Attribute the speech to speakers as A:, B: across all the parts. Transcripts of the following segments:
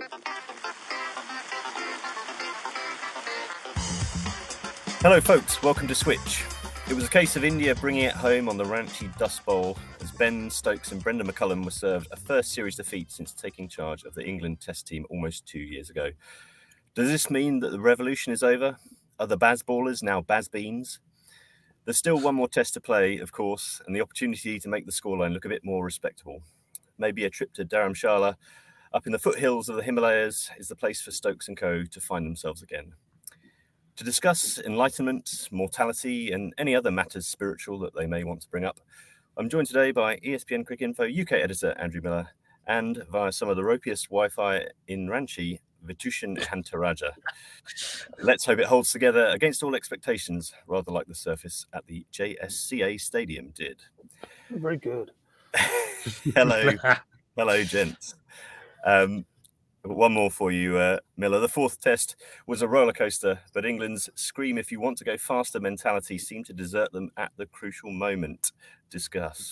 A: Hello folks, welcome to Switch. It was a case of India bringing it home on the Ranchi Dust Bowl as Ben Stokes and Brendan McCullum were served a first series defeat since taking charge of the England Test team almost 2 years ago. Does this mean that the revolution is over? Are the Bazballers now Bazbeans? There's still one more test to play, of course, and the opportunity to make the scoreline look a bit more respectable. Maybe a trip to Dharamshala up in the foothills of the Himalayas is the place for Stokes and co to find themselves again. To discuss enlightenment, mortality, and any other matters spiritual that they may want to bring up, I'm joined today by ESPN Cricinfo UK editor Andrew Miller and via some of the ropiest Wi-Fi in Ranchi, Vitushan Hantaraja. Let's hope it holds together against all expectations, rather like the surface at the JSCA Stadium did.
B: Very good.
A: Hello, gents. One more for you, Miller. The fourth test was a roller coaster, but England's scream if you want to go faster mentality seemed to desert them at the crucial moment. Discuss.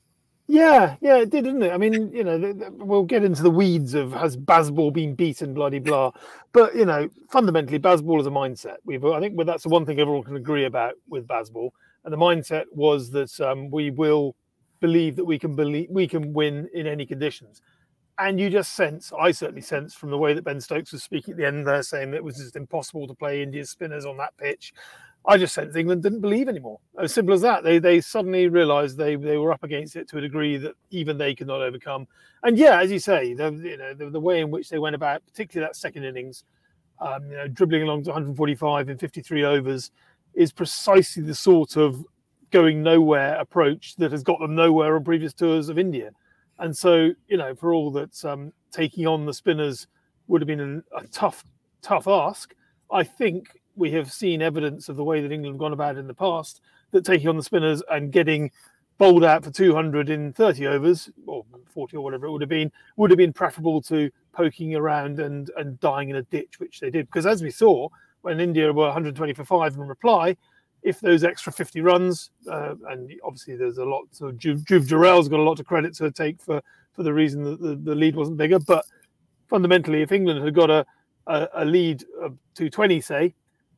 B: Yeah, it did, didn't it? I mean, we'll get into the weeds of has Bazball been beaten, bloody blah. But, fundamentally, Bazball is a mindset. I think that's the one thing everyone can agree about with Bazball. And the mindset was that we will believe that we can win in any conditions. And you just I certainly sense from the way that Ben Stokes was speaking at the end there, saying that it was just impossible to play India's spinners on that pitch. I just sensed England didn't believe anymore. As simple as that. They suddenly realised they were up against it to a degree that even they could not overcome. And yeah, as you say, the way in which they went about, particularly that second innings, dribbling along to 145 in 53 overs, is precisely the sort of going nowhere approach that has got them nowhere on previous tours of India. And so, for all that taking on the spinners would have been a tough ask, I think we have seen evidence of the way that England have gone about it in the past, that taking on the spinners and getting bowled out for 200 in 30 overs, or 40 or whatever it would have been preferable to poking around and dying in a ditch, which they did. Because as we saw, when India were 120 for 5 in reply, if those extra 50 runs, and obviously there's a lot, so Dhruv Jurel's got a lot of credit to take for the reason that the lead wasn't bigger. But fundamentally, if England had got a lead of 220, say,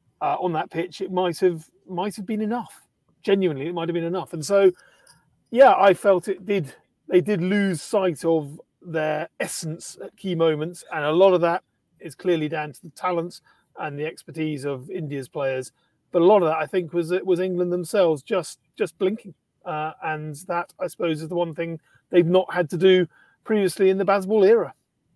B: on that pitch, it might have been enough. Genuinely, it might have been enough. And so, yeah, I felt they did lose sight of their essence at key moments, and a lot of that is clearly down to the talents and the expertise of India's players. But a lot of that, I think, was England themselves just blinking. And that, I suppose, is the one thing they've not had to do previously in the Bazball era.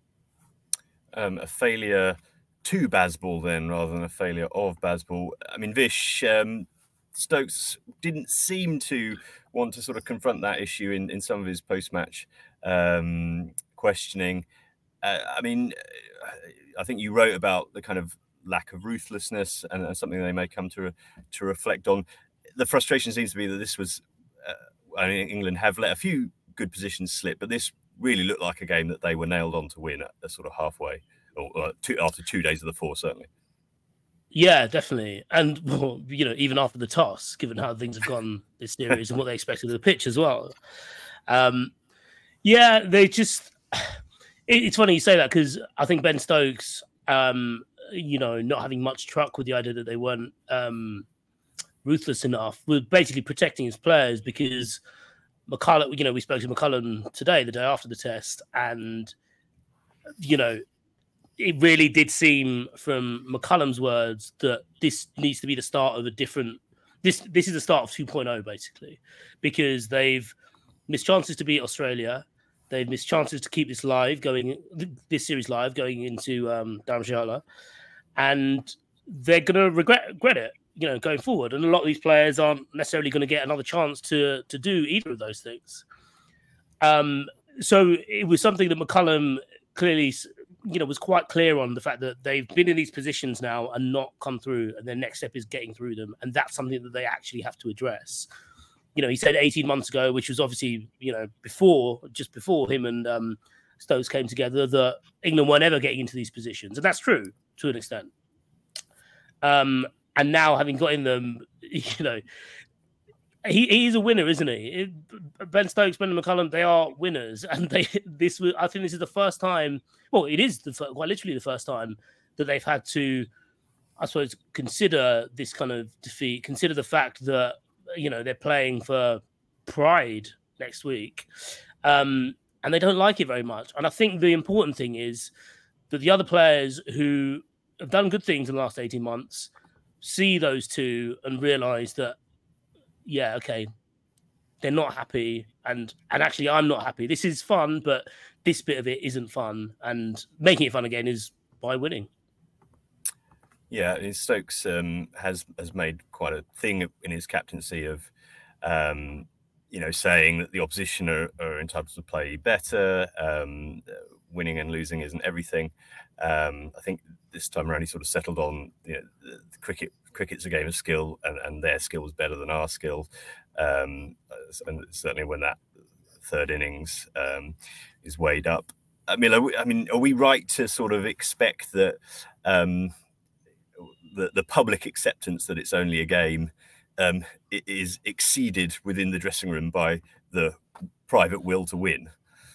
A: A failure to Bazball, then, rather than a failure of Bazball. I mean, Vish, Stokes didn't seem to want to sort of confront that issue in some of his post-match questioning. I think you wrote about the kind of lack of ruthlessness and something they may come to reflect on. The frustration seems to be that this was, England have let a few good positions slip, but this really looked like a game that they were nailed on to win at a sort of halfway, or after 2 days of the 4, certainly. Yeah,
C: definitely. And, even after the toss, given how things have gone this series and what they expected of the pitch as well. They just... It's funny you say that, because I think Ben Stokes... not having much truck with the idea that they weren't ruthless enough, was basically protecting his players, because McCullum, we spoke to McCullum today, the day after the test, and, it really did seem from McCullum's words that this needs to be the start of a different, this is the start of 2.0, basically, because they've missed chances to beat Australia. They've missed chances to keep this series live going into Dharamshala, and they're going to regret it, going forward. And a lot of these players aren't necessarily going to get another chance to do either of those things. So it was something that McCullum clearly, was quite clear on, the fact that they've been in these positions now and not come through, and their next step is getting through them, and that's something that they actually have to address. He said 18 months ago, which was obviously, just before him and Stokes came together, that England weren't ever getting into these positions. And that's true to an extent. And now, having got in them, He's a winner, isn't he? Ben Stokes, Brendan McCullum, they are winners, and I think this is the first time. Well, it is quite literally the first time that they've had to, I suppose, consider this kind of defeat. Consider the fact that they're playing for pride next week, and they don't like it very much. And I think the important thing is that the other players who have done good things in the last 18 months see those two and realise that, yeah, okay, they're not happy, and actually I'm not happy. This is fun, but this bit of it isn't fun, and making it fun again is by winning.
A: Yeah, Stokes has made quite a thing in his captaincy of saying that the opposition are entitled to play better. Winning and losing isn't everything. I think this time around he sort of settled on the cricket's a game of skill, and their skill is better than our skill. And certainly when that third innings is weighed up, I mean, are we right to sort of expect that the public acceptance that it's only a game it is exceeded within the dressing room by the private will to win?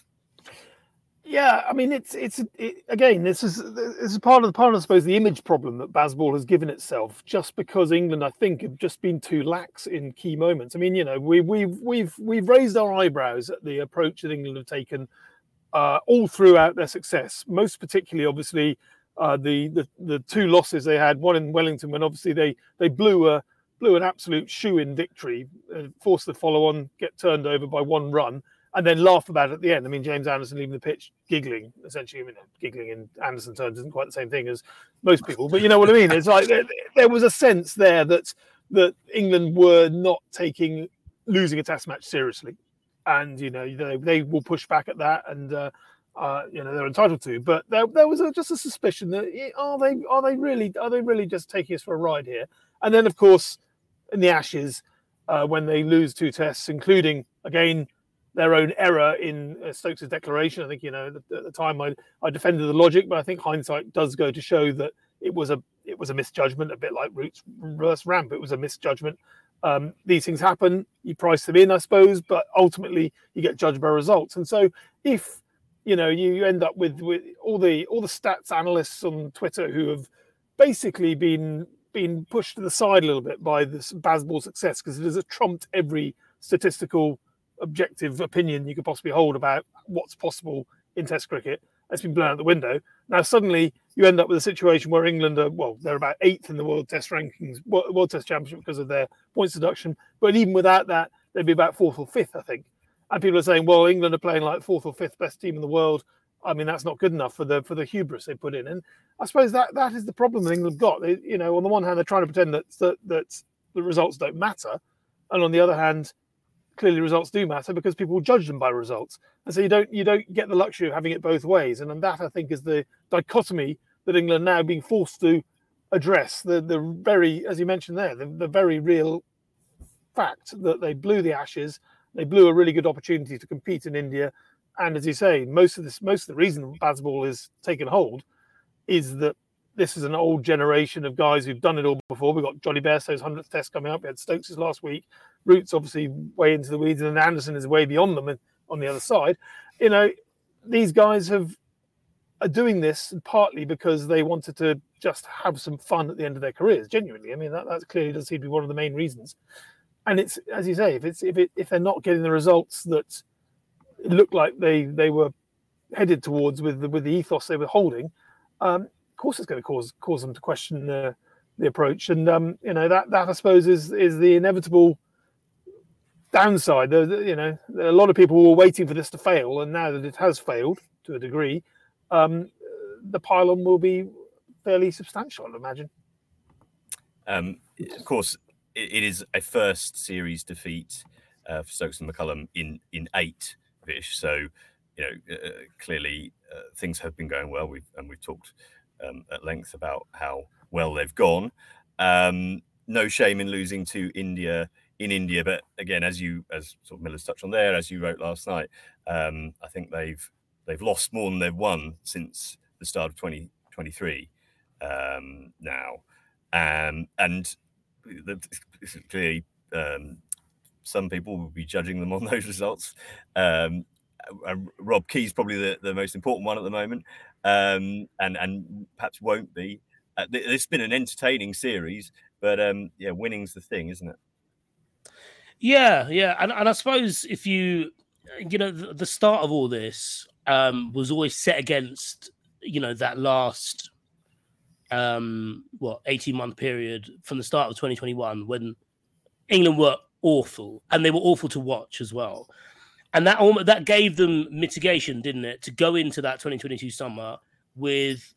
B: Yeah, I mean, again, this is part of I suppose the image problem that Bazball has given itself, just because England, I think, have just been too lax in key moments. I mean, we've raised our eyebrows at the approach that England have taken all throughout their success. Most particularly, obviously, the two losses they had, one in Wellington, when obviously they blew an absolute shoe-in victory, forced the follow-on, get turned over by one run, and then laugh about it at the end. I mean, James Anderson leaving the pitch giggling, essentially. I mean, giggling in Anderson terms isn't quite the same thing as most people, but you know what I mean? It's like there was a sense there that England were not taking losing a test match seriously. And, they will push back at that, and, they're entitled to. But there was just a suspicion that, are they really just taking us for a ride here? And then, of course, in the Ashes, when they lose two tests, including, again, their own error in Stokes' declaration. I think, at the time I defended the logic, but I think hindsight does go to show that it was a misjudgment, a bit like Roots versus Ramp. It was a misjudgment. These things happen. You price them in, I suppose, but ultimately you get judged by results. And so if you end up with all the stats analysts on Twitter who have basically been pushed to the side a little bit by this Bazball success, because it has trumped every statistical objective opinion you could possibly hold about what's possible in Test cricket, that's been blown out the window. Now suddenly you end up with a situation where England they're about 8th in the World Test rankings, World Test Championship, because of their points deduction. But even without that, they'd be about 4th or 5th, I think. And people are saying, well, England are playing like 4th or 5th best team in the world. I mean, that's not good enough for the hubris they put in. And I suppose that is the problem that England got. They, on the one hand, they're trying to pretend that the results don't matter, and on the other hand, clearly results do matter because people judge them by results. And so you don't get the luxury of having it both ways. And that, I think, is the dichotomy that England are now being forced to address. The very, as you mentioned there, the very real fact that they blew the Ashes, they blew a really good opportunity to compete in India. And as you say, most of the reason Bazball is taken hold is that this is an old generation of guys who've done it all before. We've got Johnny Bairstow's 100th test coming up. We had Stokes' last week. Roots obviously way into the weeds, and then Anderson is way beyond them on the other side. These guys are doing this partly because they wanted to just have some fun at the end of their careers. Genuinely, I mean that clearly does seem to be one of the main reasons. And it's, as you say, if they're not getting the results that it looked like they were headed towards with the ethos they were holding, of course it's going to cause them to question the approach. And that I suppose is the inevitable downside. A lot of people were waiting for this to fail, and now that it has failed to a degree, the pile-on will be fairly substantial, I'd imagine.
A: Of course, it is a first series defeat for Stokes and McCullum in 8, Vish. So, clearly things have been going well. We've talked at length about how well they've gone. No shame in losing to India in India, but again, as sort of Miller's touched on there, as you wrote last night, I think they've lost more than they've won since the start of 2023 now, and clearly some people will be judging them on those results. And Rob Key's probably the most important one at the moment, and perhaps won't be. It's been an entertaining series, but winning's the thing, isn't it?
C: Yeah, and I suppose if the start of all this was always set against that last 18-month period from the start of 2021 when England were awful, and they were awful to watch as well. And that gave them mitigation, didn't it, to go into that 2022 summer with,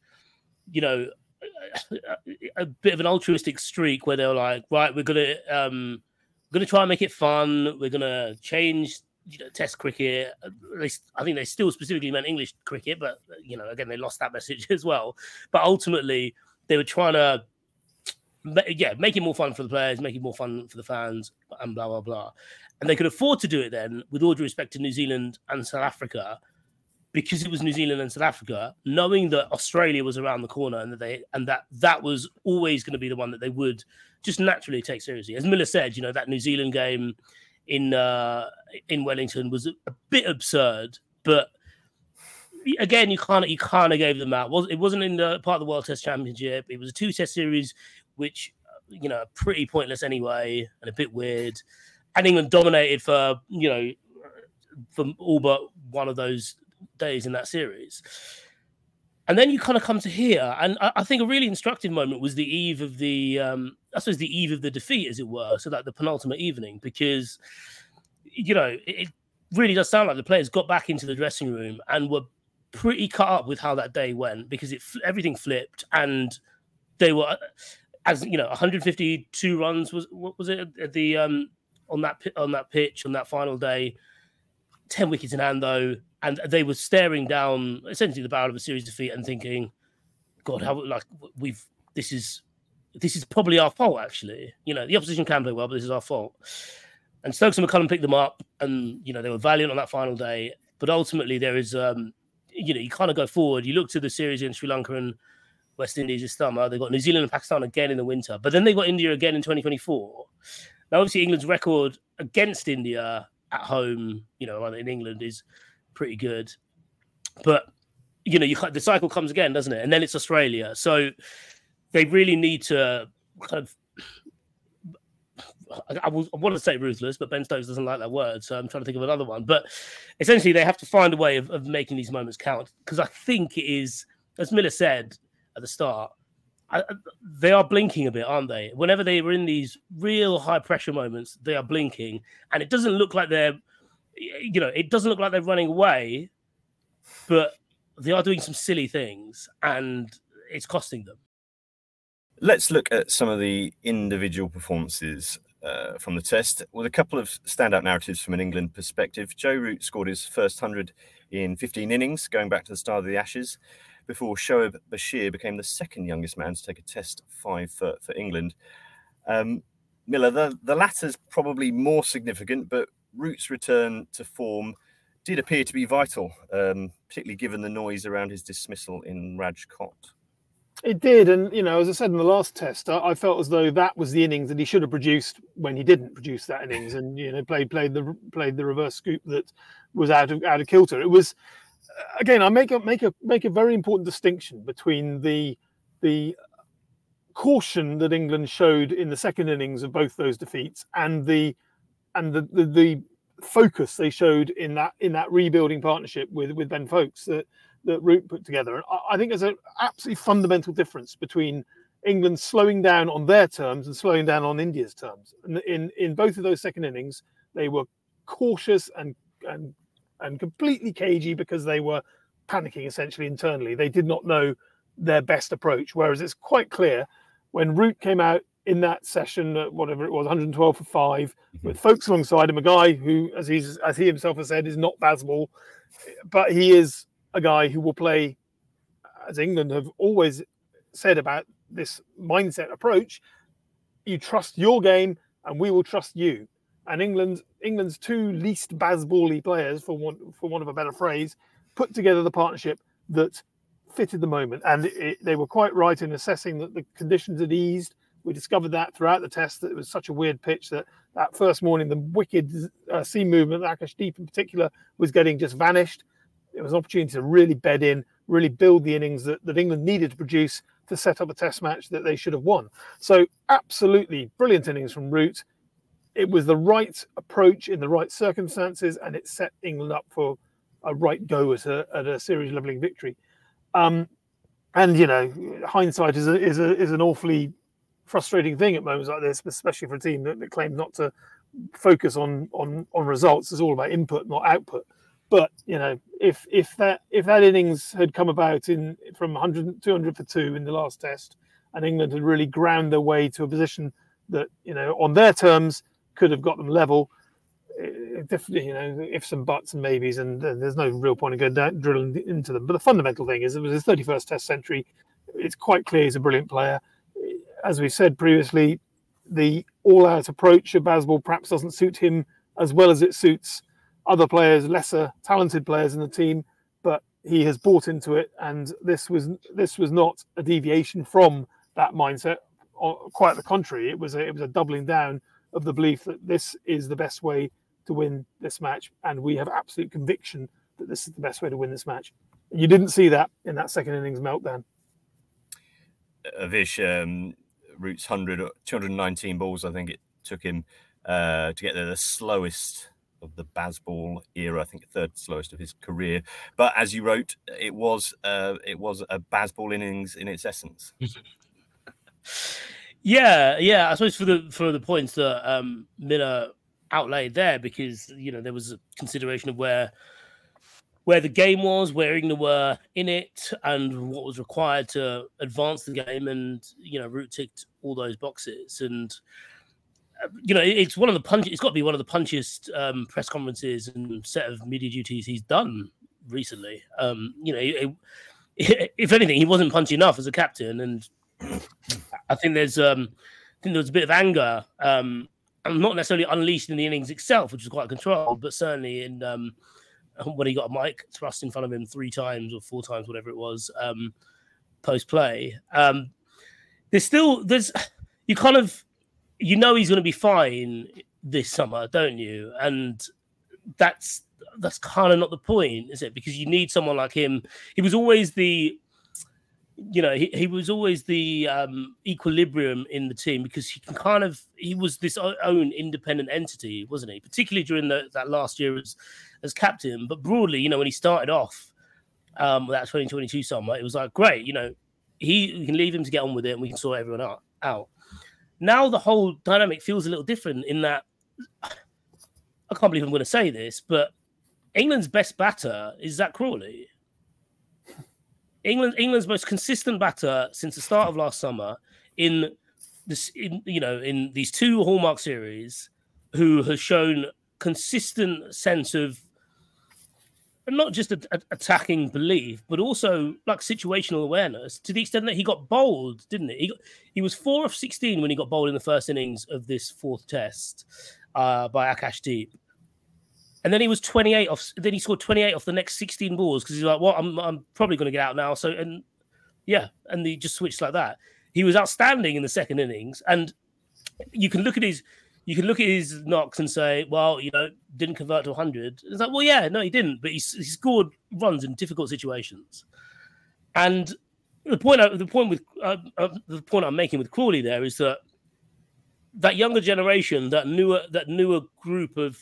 C: a bit of an altruistic streak where they were like, right, we're gonna try and make it fun. We're gonna change, Test cricket. At least I think they still specifically meant English cricket, but again, they lost that message as well. But ultimately, they were trying to, make it more fun for the players, make it more fun for the fans, and blah blah blah. And they could afford to do it then, with all due respect to New Zealand and South Africa, because it was New Zealand and South Africa, knowing that Australia was around the corner and that was always going to be the one that they would just naturally take seriously. As Miller said, that New Zealand game in Wellington was a bit absurd, but again, you kind of gave them that. It wasn't in the part of the World Test Championship. It was a 2-test series, which pretty pointless anyway, and a bit weird. And England dominated for all but one of those days in that series. And then you kind of come to here, and I think a really instructive moment was the eve of the defeat, as it were, so that the penultimate evening, because it really does sound like the players got back into the dressing room and were pretty cut up with how that day went, because everything flipped, and they were, 152 runs was it at the on that pitch on that final day, 10 wickets in hand though, and they were staring down essentially the barrel of a series defeat and thinking, God, how this is probably our fault actually. The opposition can play well, but this is our fault. And Stokes and McCullum picked them up, and they were valiant on that final day. But ultimately, there is you kind of go forward. You look to the series in Sri Lanka and West Indies this summer. They've got New Zealand and Pakistan again in the winter, but then they got India again in 2024. Now, obviously, England's record against India at home, in England is pretty good. But, the cycle comes again, doesn't it? And then it's Australia. So they really need to kind of, I want to say ruthless, but Ben Stokes doesn't like that word. So I'm trying to think of another one. But essentially, they have to find a way of making these moments count. Because I think it is, as Miller said at the start, they are blinking a bit, aren't they? Whenever they were in these real high pressure moments, they are blinking, and it doesn't look like they're running away, but they are doing some silly things, and it's costing them.
A: Let's look at some of the individual performances from the test, with a couple of standout narratives from an England perspective. Joe Root scored his first 100 in 15 innings, going back to the start of the Ashes, before Shoaib Bashir became the second youngest man to take a Test 5 for England. Miller, the latter's probably more significant, but Root's return to form did appear to be vital, particularly given the noise around his dismissal in Rajkot.
B: It did, and as I said in the last test, I felt as though that was the innings that he should have produced when he didn't produce that innings, and played the reverse scoop that was out of kilter. It was, again, I make a very important distinction between the caution that England showed in the second innings of both those defeats and the focus they showed in that rebuilding partnership with Ben Foakes that Root put together. And I think there's an absolutely fundamental difference between England slowing down on their terms and slowing down on India's terms. In both of those second innings, they were cautious and completely cagey because they were panicking essentially internally. They did not know their best approach. Whereas it's quite clear when Root came out in that session, whatever it was, 112 for 5, with Foakes alongside him, a guy who, as he himself has said, is not Bazball, but he is a guy who will play, as England have always said about this mindset approach, you trust your game and we will trust you. And England's two least Bazball-y players, for want of a better phrase, put together the partnership that fitted the moment. And they were quite right in assessing that the conditions had eased. We discovered that throughout the test that it was such a weird pitch that first morning, the wicked seam movement, Akashdeep in particular, was getting just vanished. It was an opportunity to really bed in, really build the innings that England needed to produce to set up a test match that they should have won. So absolutely brilliant innings from Root. It was the right approach in the right circumstances, and it set England up for a right go at a series leveling victory. And hindsight is an awfully frustrating thing at moments like this, especially for a team that claims not to focus on results. It's all about input, not output. But if that innings had come about from 100, 200 for 2 in the last test, and England had really ground their way to a position that on their terms could have got them level, definitely ifs and buts and maybes, and there's no real point in going down drilling into them. But the fundamental thing is it was his 31st Test century. It's quite clear he's a brilliant player. As we said previously, the all-out approach of Bazball perhaps doesn't suit him as well as it suits other players, lesser talented players in the team, but he has bought into it, and this was not a deviation from that mindset. Quite the contrary, it was a doubling down of the belief that this is the best way to win this match, and we have absolute conviction that this is the best way to win this match. You didn't see that in that second innings meltdown.
A: Vish, Root's 219 balls, I think it took him to get there, the slowest of the Bazball era, I think third slowest of his career. But as you wrote, it was a Bazball innings in its essence.
C: Yeah. I suppose for the points that Miller outlaid there, because there was a consideration of where the game was, where England were in it, and what was required to advance the game, and Root ticked all those boxes. And it's one of the it's got to be one of the punchiest press conferences and set of media duties he's done recently. If anything, he wasn't punchy enough as a captain, and I think there was a bit of anger, not necessarily unleashed in the innings itself, which was quite controlled, but certainly in when he got a mic thrust in front of him 3 times or 4 times, whatever it was, post play. There's you kind of. He's going to be fine this summer, don't you? And that's kind of not the point, is it? Because you need someone like him. He was always the, he was always the equilibrium in the team, because he was this own independent entity, wasn't he? Particularly during that last year as captain. But broadly, when he started off that 2022 summer, it was like, great, we can leave him to get on with it, and we can sort everyone out. Now the whole dynamic feels a little different in that, I can't believe I'm going to say this, but England's best batter is Zach Crawley. England's most consistent batter since the start of last summer in these 2 hallmark series, who has shown consistent sense of not just attacking belief, but also like situational awareness, to the extent that he got bowled, didn't he? He was 4 of 16 when he got bowled in the first innings of this 4th test by Akashdeep. And then he was 28 off. Then he scored 28 off the next 16 balls, because he's like, well, I'm probably going to get out now. So, and he just switched like that. He was outstanding in the second innings, and you can look at his knocks and say, well, didn't convert to 100. It's like, well, yeah, no, he didn't, but he scored runs in difficult situations. And the point I'm making with Crawley there is that younger generation, that newer group of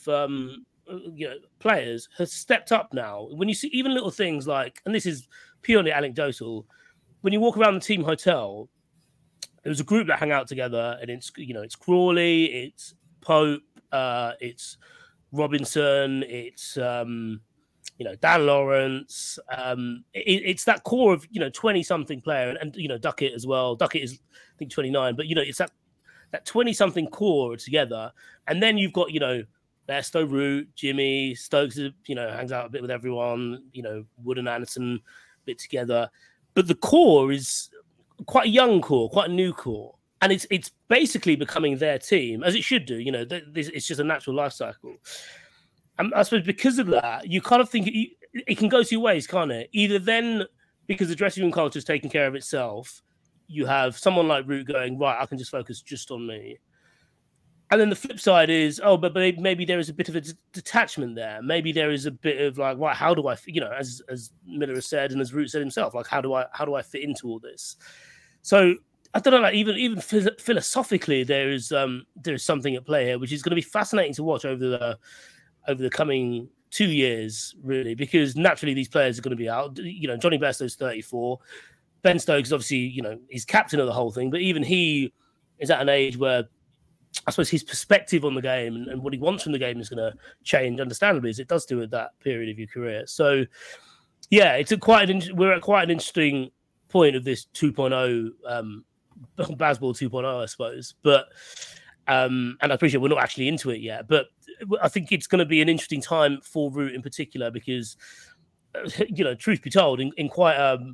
C: players has stepped up now. When you see even little things like, and this is purely anecdotal, when you walk around the team hotel, there's a group that hang out together, and it's Crawley, it's Pope, it's Robinson, it's Dan Lawrence. It's that core of 20-something player, and Duckett as well. Duckett is I think 29, but it's that 20-something core together, and then you've got Bairstow, Root, Jimmy, Stokes, hangs out a bit with everyone. Wood and Anderson a bit together, but the core is quite a young core, quite a new core, and it's basically becoming their team, as it should do. It's just a natural life cycle. And I suppose because of that, you kind of think it can go 2 ways, can't it? Either then, because the dressing room culture is taking care of itself, you have someone like Root going, right, I can just focus just on me. And then the flip side is, but maybe there is a bit of a detachment there. Maybe there is a bit of like, right, how do I, as Miller has said and as Root said himself, like, how do I fit into all this? So I don't know, like even philosophically, there is something at play here, which is going to be fascinating to watch over the coming 2 years, really, because naturally these players are going to be out. Johnny Bairstow's 34. Ben Stokes, obviously, he's captain of the whole thing, but even he is at an age where I suppose his perspective on the game and what he wants from the game is going to change, understandably, as it does do at that period of your career. So, yeah, we're at quite an interesting point of this 2.0, Bazball 2.0, I suppose. But and I appreciate we're not actually into it yet, but I think it's going to be an interesting time for Root in particular because, truth be told, in quite a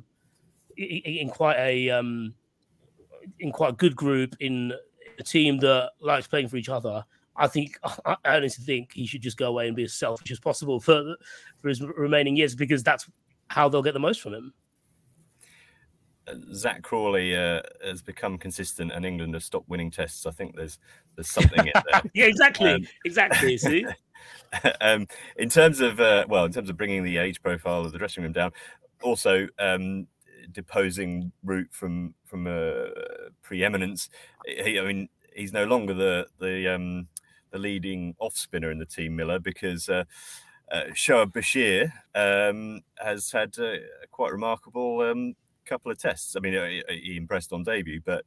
C: good group, in a team that likes playing for each other, I honestly think he should just go away and be as selfish as possible for his remaining years, because that's how they'll get the most from him.
A: Zach Crawley has become consistent, and England have stopped winning tests. I think there's something in there.
C: Yeah, exactly. See,
A: in terms of bringing the age profile of the dressing room down, also deposing Root from preeminence. He's no longer the leading off spinner in the team, Miller, because Shoaib Bashir has had quite remarkable couple of tests. I mean, he impressed on debut, but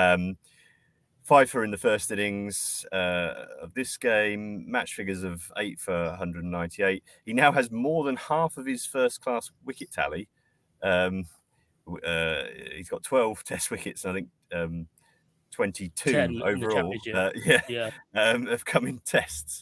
A: 5 for in the first innings of this game, match figures of 8 for 198. He now has more than half of his first-class wicket tally. He's got 12 test wickets, and I think 22 overall. Have come in tests.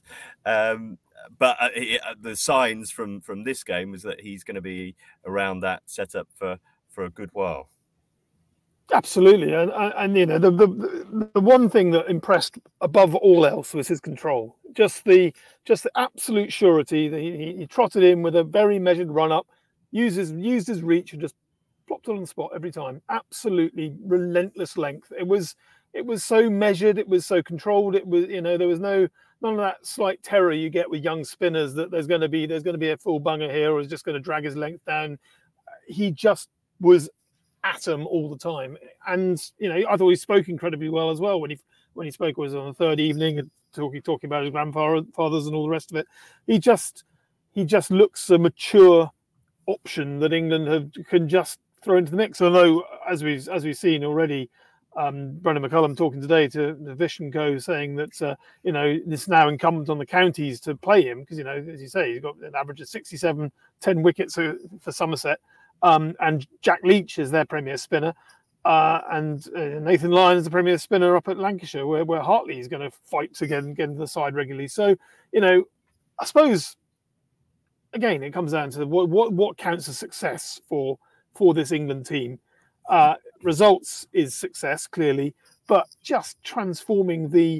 A: But the signs from this game is that he's going to be around that setup for a good while.
B: Absolutely, and the one thing that impressed above all else was his control. Just the absolute surety that he trotted in with a very measured run up, used his reach and just plopped it on the spot every time. Absolutely relentless length. It was so measured. It was so controlled. It was there was none of that slight terror you get with young spinners that there's going to be a full bunger here or is just going to drag his length down. He just was at him all the time, and I thought he spoke incredibly well as well when he spoke. Was on the third evening and talking about his grandfathers and all the rest of it. He just looks a mature option that England can just throw into the mix. Although as we've seen already, Brendan McCullum talking today to Vish and Co, saying that it's now incumbent on the counties to play him because as you say, he's got an average of 67, 10 wickets for Somerset. And Jack Leach is their premier spinner, and Nathan Lyon is the premier spinner up at Lancashire, where Hartley is going to fight to get into the side regularly. So, I suppose again it comes down to what counts as success for this England team. Results is success clearly, but just transforming the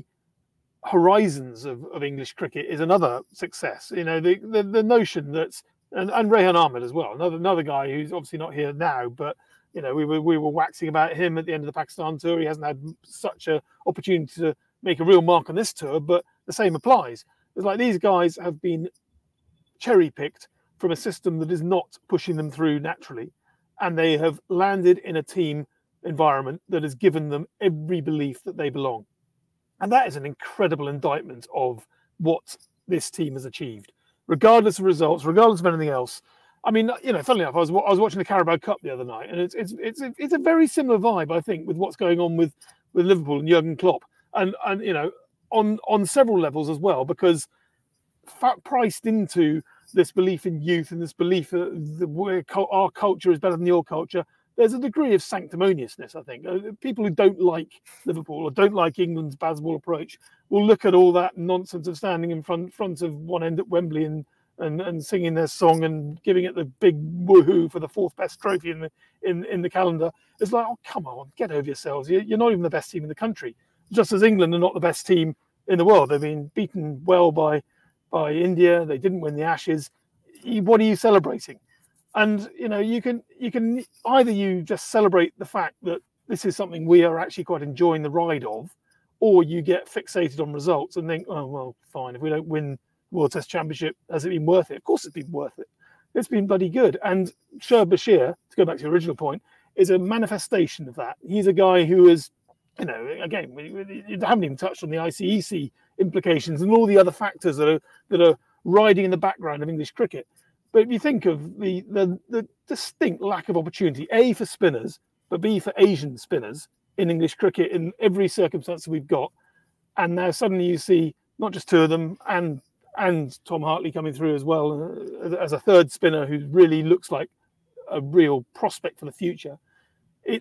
B: horizons of English cricket is another success. The notion that. And Rehan Ahmed as well, another guy who's obviously not here now, but we were waxing about him at the end of the Pakistan tour. He hasn't had such an opportunity to make a real mark on this tour, but the same applies. It's like these guys have been cherry picked from a system that is not pushing them through naturally, and they have landed in a team environment that has given them every belief that they belong, and that is an incredible indictment of what this team has achieved. Regardless of results, regardless of anything else. I mean, funnily enough, I was watching the Carabao Cup the other night, and it's a very similar vibe, I think, with what's going on with Liverpool and Jurgen Klopp, and on several levels as well, because priced into this belief in youth and this belief that our culture is better than your culture, there's a degree of sanctimoniousness, I think. People who don't like Liverpool or don't like England's Bazball approach will look at all that nonsense of standing in front of one end at Wembley and singing their song and giving it the big woohoo for the fourth best trophy in the calendar. It's like, oh, come on, get over yourselves. You're not even the best team in the country. Just as England are not the best team in the world. They've been beaten well by India. They didn't win the Ashes. What are you celebrating? And you can either you just celebrate the fact that this is something we are actually quite enjoying the ride of, or you get fixated on results and think, oh, well, fine, if we don't win World Test Championship, has it been worth it? Of course it's been worth it. It's been bloody good. And Shoaib Bashir, to go back to your original point, is a manifestation of that. He's a guy who is, again, we haven't even touched on the ICEC implications and all the other factors that are riding in the background of English cricket. But if you think of the distinct lack of opportunity, A, for spinners, but B, for Asian spinners in English cricket in every circumstance that we've got, and now suddenly you see not just two of them and Tom Hartley coming through as well as a third spinner who really looks like a real prospect for the future. It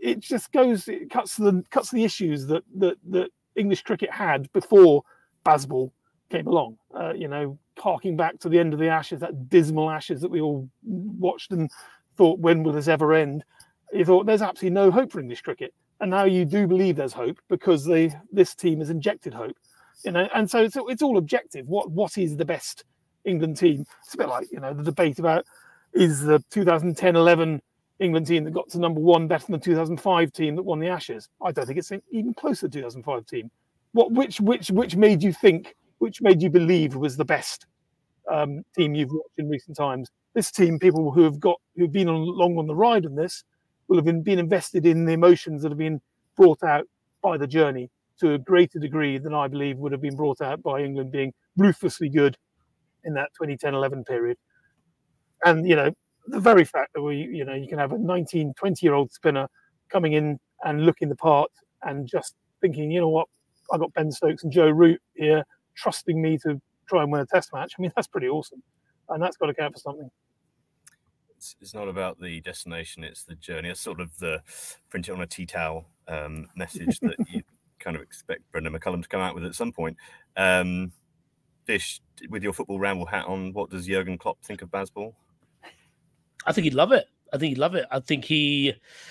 B: cuts the issues that English cricket had before Bazball came along. Harking back to the end of the Ashes, that dismal Ashes that we all watched and thought, when will this ever end? You thought there's absolutely no hope for English cricket, and now you do believe there's hope because this team has injected hope. And so it's all objective. What is the best England team? It's a bit like the debate about, is the 2010-11 England team that got to number one better than the 2005 team that won the Ashes? I don't think it's even close to the 2005 team. Which made you think? Which made you believe was the best team you've watched in recent times? This team, people who've been along on the ride on this, will have been invested in the emotions that have been brought out by the journey to a greater degree than I believe would have been brought out by England being ruthlessly good in that 2010-11 period. And the very fact that you can have a 19, 20-year-old spinner coming in and looking the part and just thinking, you know what, I got Ben Stokes and Joe Root here trusting me to try and win a test match. I mean, that's pretty awesome. And that's got to count for something.
A: It's not about the destination, it's the journey. It's sort of the print it on a tea towel message that you kind of expect Brendan McCullum to come out with at some point. Fish, with your football ramble hat on, what does Jurgen Klopp think of Bazball?
C: I think he'd love it. I think he...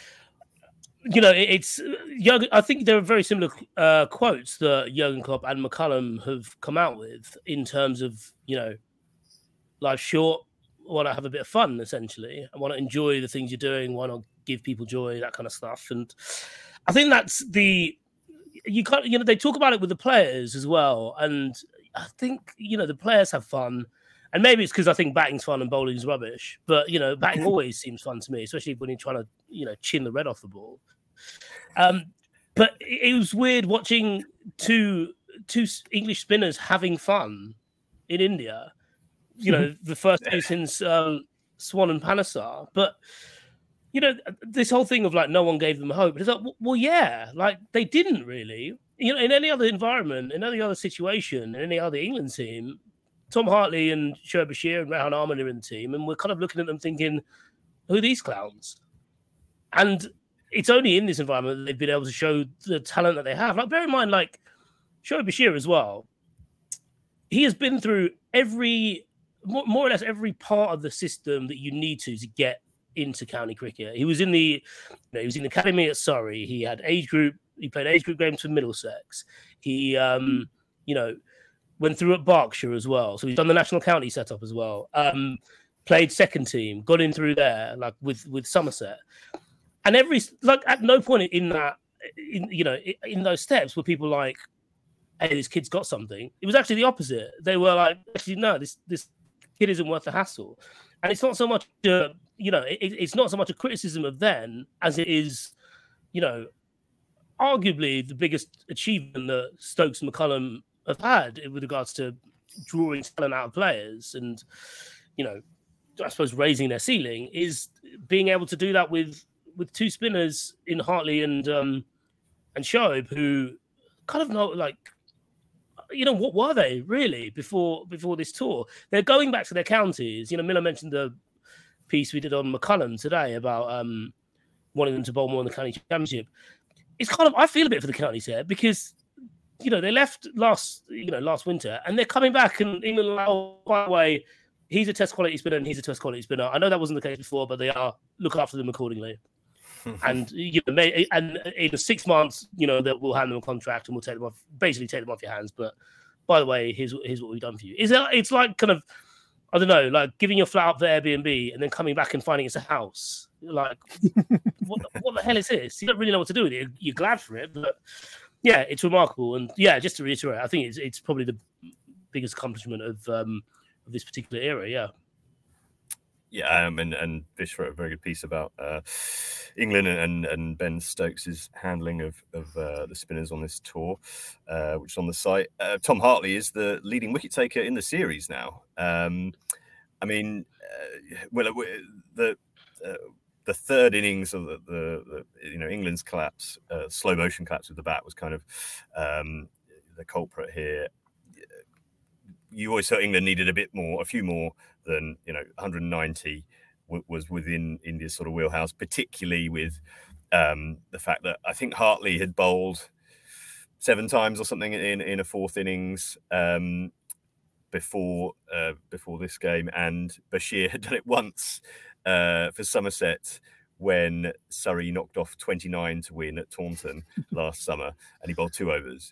C: it's Jurgen. I think there are very similar quotes that Jurgen Klopp and McCullum have come out with in terms of life's short. Want to have a bit of fun, essentially. I want to enjoy the things you're doing. Want to give people joy, that kind of stuff. And I think that's they talk about it with the players as well. And I think the players have fun. And maybe it's because I think batting's fun and bowling's rubbish. But batting always seems fun to me, especially when you're trying to chin the red off the ball. But it was weird watching two English spinners having fun in India. The first two since Swan and Panesar. But this whole thing of no one gave them hope. It's like, well, yeah, they didn't really. In any other environment, in any other situation, in any other England team, Tom Hartley and Shoaib Bashir and Rehan Ahmed are in the team, and we're kind of looking at them thinking, who are these clowns? And it's only in this environment that they've been able to show the talent that they have. Bear in mind, Shoaib Bashir as well, he has been through more or less every part of the system that you need to get into county cricket. He was in the academy at Surrey. He played age group games for Middlesex. He went through at Berkshire as well. So he's done the national county setup as well. Played second team, got in through there, with Somerset. And at no point in that, in those steps were people like, hey, this kid's got something. It was actually the opposite. They were like, actually, no, this kid isn't worth the hassle. And it's not so much, it's not so much a criticism of then as it is, arguably the biggest achievement that Stokes and McCullum have had with regards to drawing talent out of players and, I suppose raising their ceiling is being able to do that with two spinners in Hartley and Shoaib, who kind of know, what were they really before this tour? They're going back to their counties. Miller mentioned the piece we did on McCullum today about wanting them to bowl more in the county championship. It's kind of, I feel a bit for the counties here because they left last winter and they're coming back and England, by the way, he's a test quality spinner and he's a test quality spinner. I know that wasn't the case before, but they look after them accordingly. And and in 6 months, that we'll hand them a contract and we'll take them off your hands. But by the way, here's what we've done for you. It's like kind of, I don't know, like giving your flat up for Airbnb and then coming back and finding it's a house. Like, what the hell is this? You don't really know what to do with it. You're glad for it, but yeah, it's remarkable. And yeah, just to reiterate, I think it's probably the biggest accomplishment of this particular era. Yeah.
A: Yeah, and Vish wrote a very good piece about England and Ben Stokes' handling of the spinners on this tour, which is on the site. Tom Hartley is the leading wicket taker in the series now. I mean, the third innings of the England's collapse, slow motion collapse with the bat was kind of the culprit here. You always thought England needed a few more than 190 was within India's sort of wheelhouse, particularly with the fact that I think Hartley had bowled 7 times or something in a fourth innings before this game, and Bashir had done it once for Somerset when Surrey knocked off 29 to win at Taunton last summer, and he bowled 2 overs.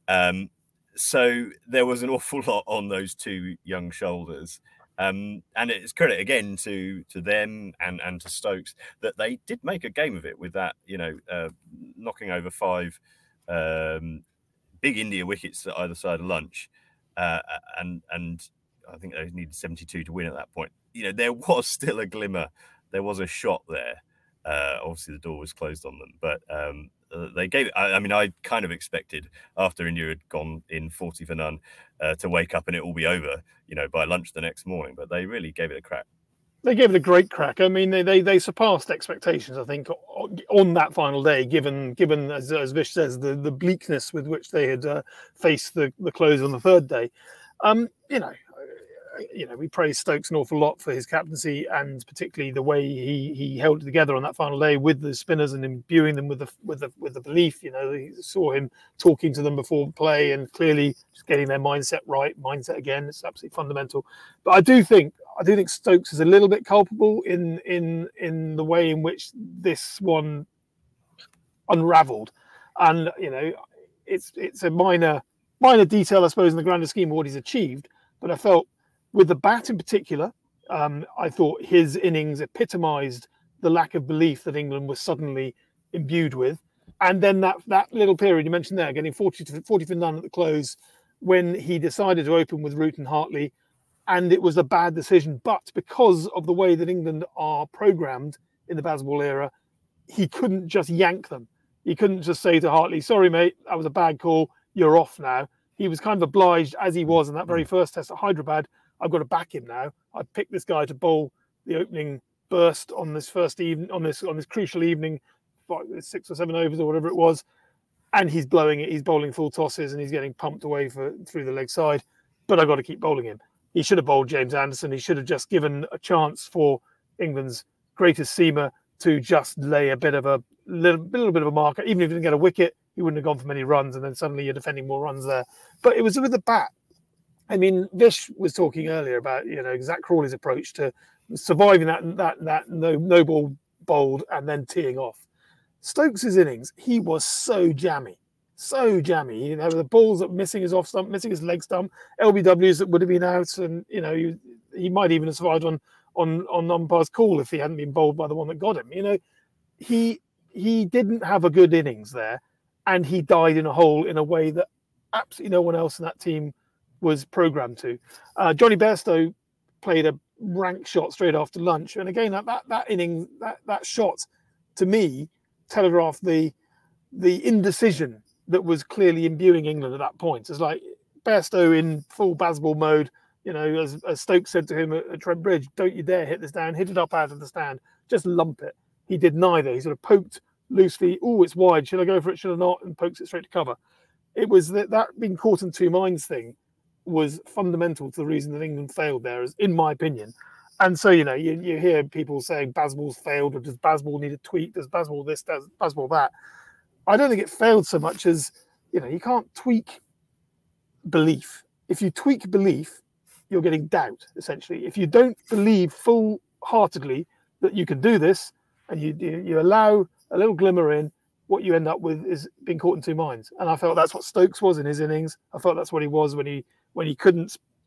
A: So there was an awful lot on those 2 young shoulders. And it's credit again to them and to Stokes that they did make a game of it with that, knocking over 5 big India wickets at either side of lunch. And I think they needed 72 to win at that point. There was still a glimmer. There was a shot there. Obviously, the door was closed on them, but they gave it. I mean, I kind of expected after India had gone in 40 for none to wake up and it all be over, by lunch the next morning. But they really gave it a crack.
B: They gave it a great crack. I mean, they surpassed expectations, I think, on that final day, given as Vish says, the bleakness with which they had faced the close on the third day. We praise Stokes an awful lot for his captaincy and particularly the way he held it together on that final day with the spinners and imbuing them with the belief. He saw him talking to them before play and clearly just getting their mindset right. Mindset again, it's absolutely fundamental. But I do think Stokes is a little bit culpable in the way in which this one unravelled, and it's a minor detail, I suppose, in the grander scheme of what he's achieved. But I felt, with the bat in particular, I thought his innings epitomised the lack of belief that England was suddenly imbued with. And then that little period you mentioned there, getting 40 for none at the close, when he decided to open with Root and Hartley, and it was a bad decision. But because of the way that England are programmed in the Bazball era, he couldn't just yank them. He couldn't just say to Hartley, "Sorry, mate, that was a bad call. You're off now." He was kind of obliged, as he was in that very first test at Hyderabad. I've got to back him now. I picked this guy to bowl the opening burst on this first evening, on this crucial evening, 6 or 7 overs or whatever it was, and he's blowing it. He's bowling full tosses and he's getting pumped away through the leg side. But I've got to keep bowling him. He should have bowled James Anderson. He should have just given a chance for England's greatest seamer to just lay a little bit of a marker. Even if he didn't get a wicket, he wouldn't have gone for many runs, and then suddenly you're defending more runs there. But it was with the bat. I mean, Vish was talking earlier about Zach Crawley's approach to surviving that no ball bowled and then teeing off. Stokes' innings, he was so jammy. The balls that missing his off stump, missing his leg stump, LBWs that would have been out, and he might even have survived on umpire's call if he hadn't been bowled by the one that got him. He didn't have a good innings there, and he died in a hole in a way that absolutely no one else in that team was programmed to. Johnny Bairstow played a rank shot straight after lunch, and again that inning, that shot to me telegraphed the indecision that was clearly imbuing England at that point. It's like Bairstow in full Bazball mode, as Stokes said to him at Trent Bridge, "Don't you dare hit this down, hit it up out of the stand, just lump it." He did neither. He sort of poked loosely. "Oh, it's wide. Should I go for it? Should I not?" And pokes it straight to cover. It was that being caught in 2 minds thing was fundamental to the reason that England failed there, in my opinion. And so, you hear people saying Bazball's failed, or does Bazball need a tweak? Does Bazball this? Does Bazball that? I don't think it failed so much as, you can't tweak belief. If you tweak belief, you're getting doubt, essentially. If you don't believe full-heartedly that you can do this, and you allow a little glimmer in, what you end up with is being caught in 2 minds. And I felt that's what Stokes was in his innings. I felt that's what he was when he couldn't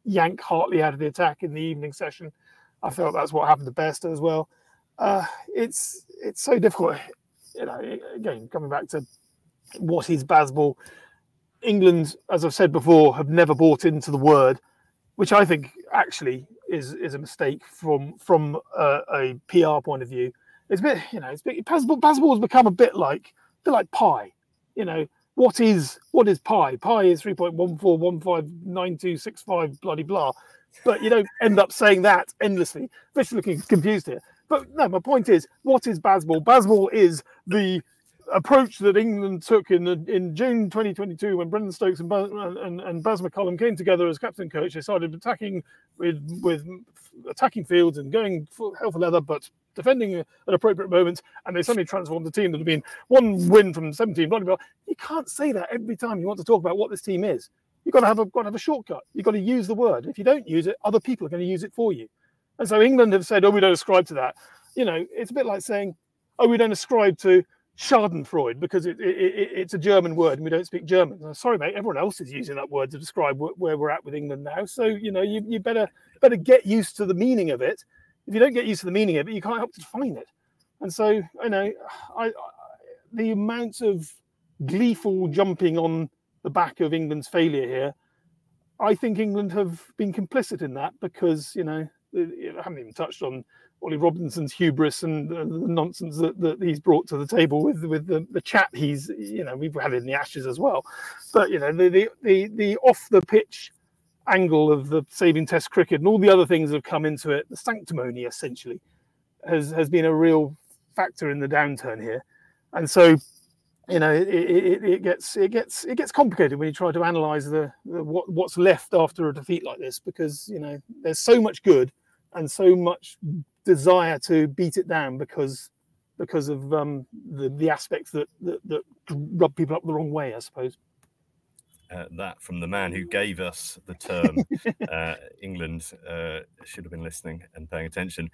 B: yank Hartley out of the attack in the evening session. I felt that's what happened to Best as well. It's so difficult. Again, coming back to what is Bazball, England, as I've said before, have never bought into the word, which I think actually is a mistake from a PR point of view. It's a bit, Bazball has become a bit like pi. What is pi? Pi is 3.14159265 bloody blah. But you don't end up saying that endlessly. Fish looking confused here. But no, my point is, what is Bazball? Bazball is the approach that England took in June 2022 when Brendan Stokes and Baz McCullum came together as captain coach. They started attacking with attacking fields and going for hell for leather, but defending at appropriate moments, and they suddenly transformed the team that had been one win from 17. Blah, blah, blah. You can't say that every time you want to talk about what this team is. You've got to have a shortcut. You've got to use the word. If you don't use it, other people are going to use it for you. And so England have said, oh, we don't ascribe to that. It's a bit like saying, oh, we don't ascribe to Schadenfreude because it's a German word and we don't speak German. Sorry, mate, everyone else is using that word to describe where we're at with England now. So, you better get used to the meaning of it. If you don't get used to the meaning of it, you can't help to define it. And so, the amount of gleeful jumping on the back of England's failure here, I think England have been complicit in that because, I haven't even touched on Ollie Robinson's hubris and the nonsense that he's brought to the table with the chat we've had in the Ashes as well. But, the off the pitch angle of the saving Test cricket and all the other things that have come into it, the sanctimony essentially has been a real factor in the downturn here. And so, it gets complicated when you try to analyze what's left after a defeat like this, because there's so much good and so much desire to beat it down because of the aspects that rub people up the wrong way, I suppose.
A: That from the man who gave us the term England should have been listening and paying attention.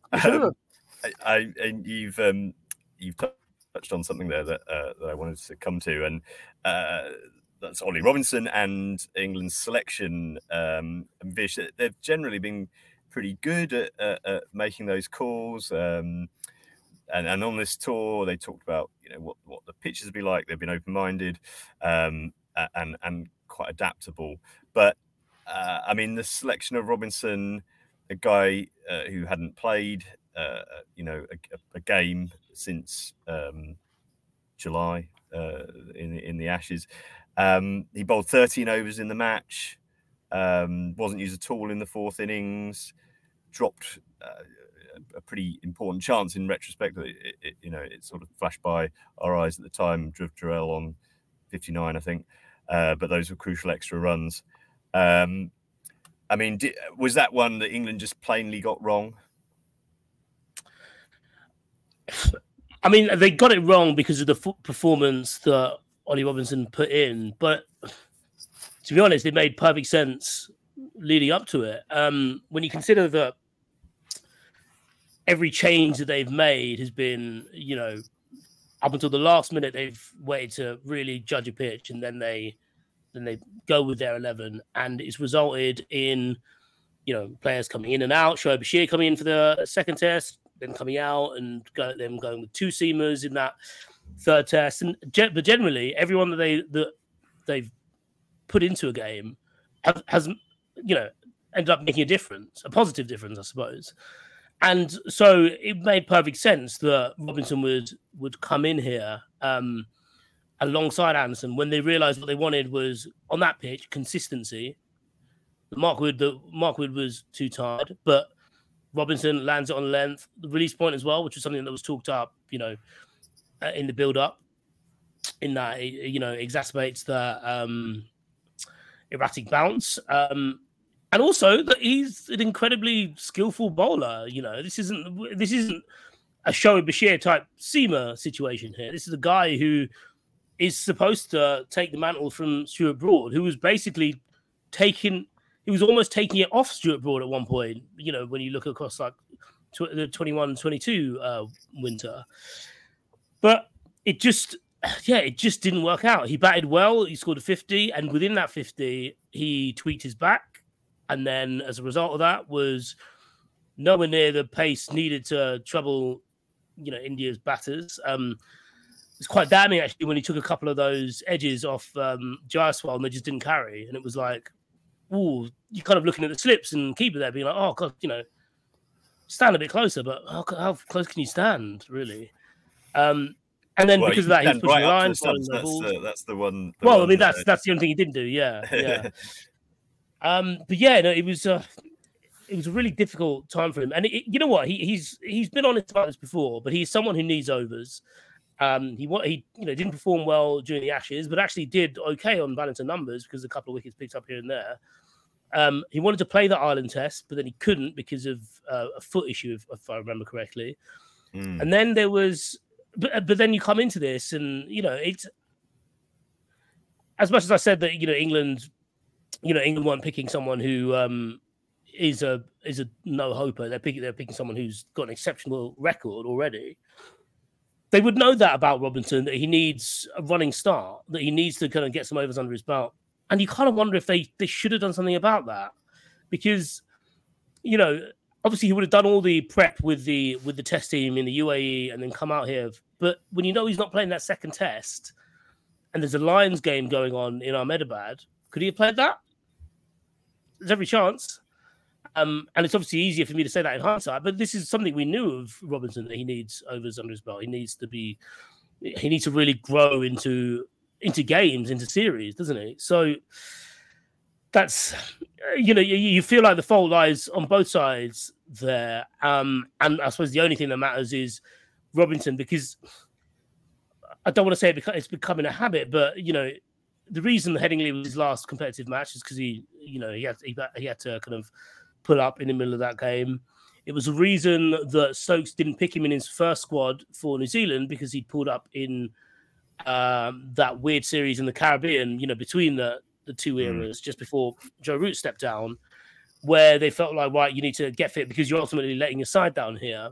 A: You've touched on something there that I wanted to come to, and that's Ollie Robinson and England's selection. And Vish, they've generally been pretty good at making those calls. And on this tour, they talked about what the pitches would be like. They've been open-minded and quite adaptable. But the selection of Robinson, a guy who hadn't played a game since July in the Ashes. He bowled 13 overs in the match, wasn't used at all in the fourth innings, dropped a pretty important chance in retrospect. It sort of flashed by our eyes at the time, Dhruv Jurel on 59, I think, but those were crucial extra runs. Was that one that England just plainly got wrong?
C: They got it wrong because of the performance that Ollie Robinson put in, but to be honest, it made perfect sense leading up to it. When you consider that every change that they've made has been, up until the last minute, they've waited to really judge a pitch, and then they go with their 11, and it's resulted in, players coming in and out. Shoaib Bashir coming in for the second test, then coming out, and them going with two seamers in that third test. But generally, everyone that they've put into a game has ended up making a difference, a positive difference, I suppose. And so it made perfect sense that Robinson would come in here alongside Anderson when they realised what they wanted was, on that pitch, consistency. Mark Wood was too tired, but Robinson lands it on length. The release point as well, which was something that was talked up, in the build-up, in that it, exacerbates the erratic bounce. And also that he's an incredibly skillful bowler. This isn't a Shoaib Bashir type seamer situation here. This is a guy who is supposed to take the mantle from Stuart Broad, who was basically almost taking it off Stuart Broad at one point, when you look across like the 21-22 winter. But it just didn't work out. He batted well, he scored a 50, and within that 50, he tweaked his back. and then as a result of that was nowhere near the pace needed to trouble, India's batters. It's quite damning actually when he took a couple of those edges off Jaiswal and they just didn't carry, and it was like, ooh, you're kind of looking at the slips and keeper there being like, oh god, stand a bit closer, but how close can you stand really? And then because of that, he's pushing the line.
A: That's the one.
C: That's the only thing he didn't do. Yeah. But yeah, no, it was a really difficult time for him. And you know what? He's been honest about this before, but he's someone who needs overs. He didn't perform well during the Ashes, but actually did okay on balance of numbers because a couple of wickets picked up here and there. He wanted to play the Ireland Test, but then he couldn't because of a foot issue, if I remember correctly. And then there was. But then you come into this, and it's as much as I said that England weren't picking someone who is a no hoper. They're picking someone who's got an exceptional record already. They would know that about Robinson, that he needs a running start, that he needs to kind of get some overs under his belt, and you kind of wonder if they should have done something about that, because obviously he would have done all the prep with the test team in the UAE and then come out here. But when he's not playing that second test and there's a Lions game going on in Ahmedabad, could he have played that? There's every chance. And it's obviously easier for me to say that in hindsight, but this is something we knew of Robinson, that he needs overs under his belt. He needs to really grow into games, into series, doesn't he? So that's, you feel like the fault lies on both sides there. And I suppose the only thing that matters is Robinson, because I don't want to say it's becoming a habit, but the reason Headingley was his last competitive match is because he had to kind of pull up in the middle of that game. It was a reason that Stokes didn't pick him in his first squad for New Zealand, because he pulled up in that weird series in the Caribbean, between the two eras, just before Joe Root stepped down, where they felt like, right, you need to get fit because you're ultimately letting your side down here.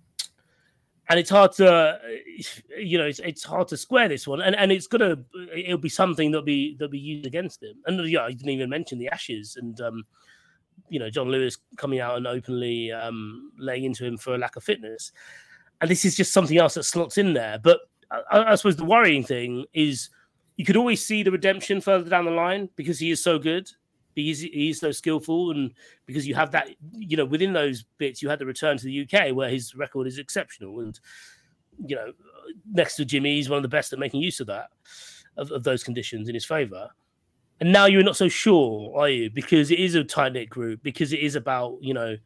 C: And it's hard to, it's hard to square this one, and it'll be something that'll be used against him. And I didn't even mention the Ashes and John Lewis coming out and openly laying into him for a lack of fitness, and this is just something else that slots in there. But I suppose the worrying thing is you could always see the redemption further down the line because he is so good. He is so skillful, and because you have that, within those bits, you had the return to the UK where his record is exceptional, and next to Jimmy, he's one of the best at making use of that, of those conditions in his favour. And now you're not so sure, are you? Because it is a tight knit group, because it is about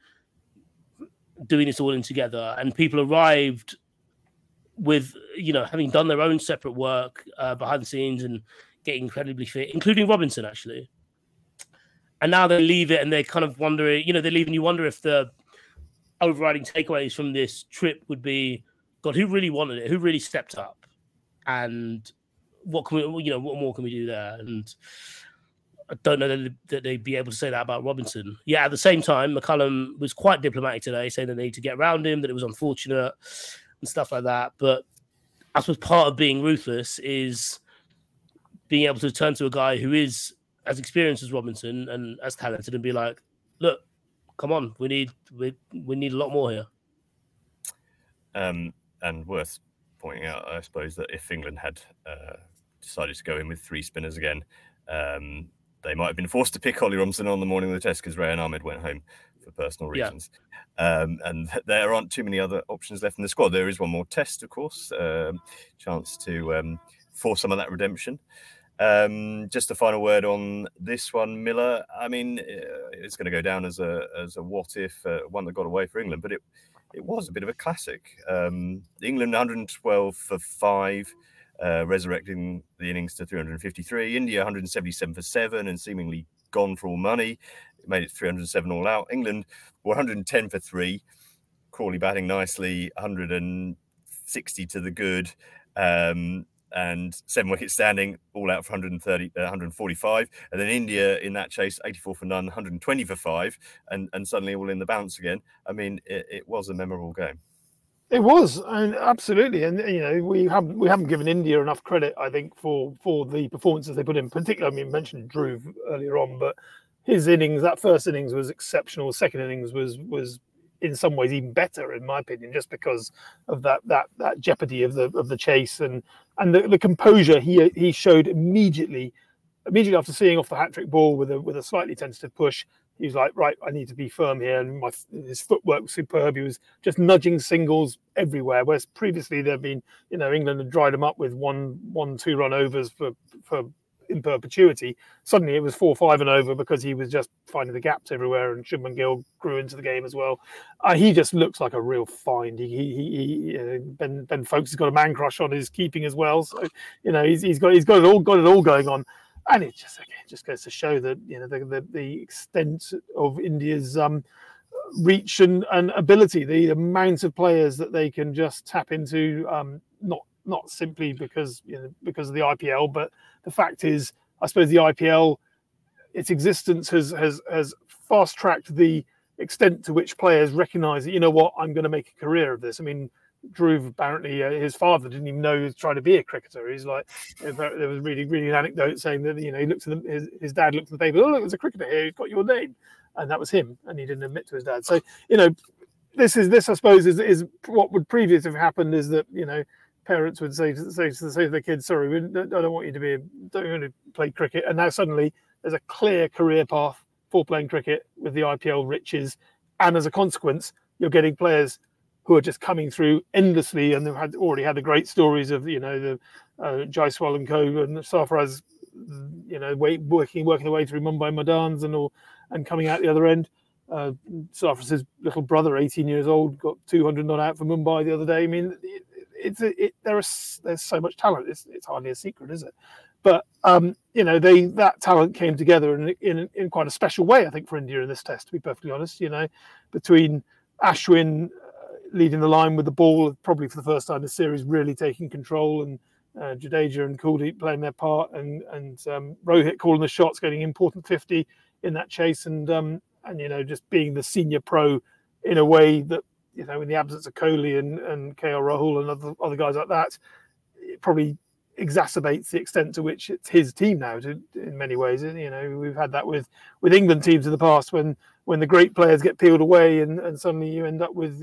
C: doing this all in together, and people arrived with having done their own separate work behind the scenes and getting incredibly fit, including Robinson actually. And now they leave it and they're kind of wondering, they leave and you wonder if the overriding takeaways from this trip would be, God, who really wanted it? Who really stepped up? And what can we, what more can we do there? And I don't know that they'd be able to say that about Robinson. Yeah, at the same time, McCullum was quite diplomatic today, saying that they need to get around him, that it was unfortunate and stuff like that. But I suppose part of being ruthless is being able to turn to a guy who is as experienced as Robinson and as talented and be like, look, come on, we need a lot more here.
A: And worth pointing out, I suppose, that if England had decided to go in with three spinners again, they might have been forced to pick Ollie Robinson on the morning of the test because Rehan Ahmed went home for personal reasons. Yeah. And there aren't too many other options left in the squad. There is one more test, of course, chance to force some of that redemption. Just a final word on this one, Miller. I mean, it's going to go down as a what if, one that got away for England, but it was a bit of a classic. England 112 for 5, resurrecting the innings to 353. India 177 for 7 and seemingly gone for all money. It made it 307 all out. England 110 for 3. Crawley batting nicely, 160 to the good. And 7 wickets standing, all out for 145. And then India in that chase, 84 for none, 120 for 5, and suddenly all in the bounce again. I mean, it was a memorable game.
B: It was, and absolutely. And we haven't given India enough credit, I think, for the performances they put in. Particularly, I mean, you mentioned Dhruv earlier on, but his innings, that first innings was exceptional. Second innings was in some ways even better, in my opinion, just because of that jeopardy of the chase and the composure he showed immediately after seeing off the hat-trick ball with a slightly tentative push. He was like, right, I need to be firm here. And his footwork was superb. He was just nudging singles everywhere. Whereas previously there'd been, England had dried him up with 1-2 run overs for in perpetuity. Suddenly it was 4-5 and over because he was just finding the gaps everywhere. And Shubman Gill grew into the game as well. He just looks like a real find. Ben Foakes has got a man crush on his keeping as well. So he's got it all going on. And it just goes to show that the extent of India's reach and ability, the amount of players that they can just tap into, not simply because of the IPL, but the fact is, I suppose the IPL, its existence has fast tracked the extent to which players recognise that I'm going to make a career of this. I mean, Dhruv, apparently his father didn't even know he was trying to be a cricketer. He's like, there was really an anecdote saying that he looked at his dad looked at the paper. Oh, look, there's a cricketer here. He's got your name, and that was him. And he didn't admit to his dad. So this I suppose is what would previously have happened is that parents would say to their kids, sorry, I don't want you to play cricket. And now suddenly there's a clear career path for playing cricket with the IPL riches, and as a consequence, you're getting players who are just coming through endlessly, and they've already had the great stories of the Jaiswal and co and Sarfaraz, working their way through Mumbai Madans and coming out the other end. Sarfaraz's little brother, 18 years old, got 200 not out for Mumbai the other day. I mean, there's so much talent. It's hardly a secret, is it? But that talent came together in quite a special way, I think, for India in this test. To be perfectly honest, between Ashwin leading the line with the ball, probably for the first time in the series, really taking control, and Jadeja and Kuldeep playing their part, and Rohit calling the shots, getting important 50 in that chase, and just being the senior pro in a way that in the absence of Kohli and KL Rahul and other guys like that, it probably exacerbates the extent to which it's his team now. In many ways, we've had that with England teams in the past when the great players get peeled away, and suddenly you end up with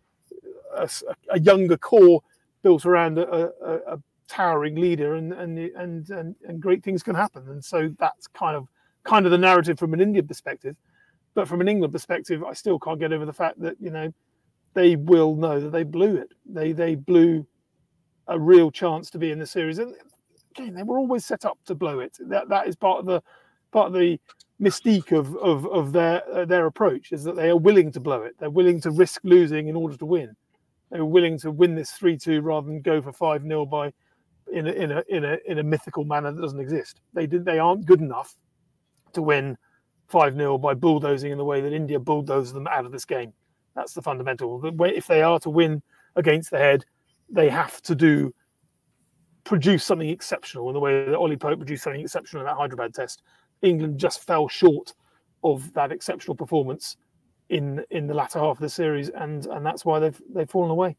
B: a younger core built around a towering leader, and great things can happen. And so that's kind of the narrative from an Indian perspective. But from an England perspective, I still can't get over the fact that they will know that they blew it. They blew a real chance to be in the series, and again, they were always set up to blow it. That is part of the mystique of their approach, is that they are willing to blow it. They're willing to risk losing in order to win. They were willing to win this 3-2 rather than go for 5-0 in a mythical manner that doesn't exist. They aren't good enough to win 5-0 by bulldozing in the way that India bulldozed them out of this game. That's the fundamental. If they are to win against the head, they have to produce something exceptional in the way that Ollie Pope produced something exceptional in that Hyderabad test. England just fell short of that exceptional performance in the latter half of the series, and that's why they've fallen away.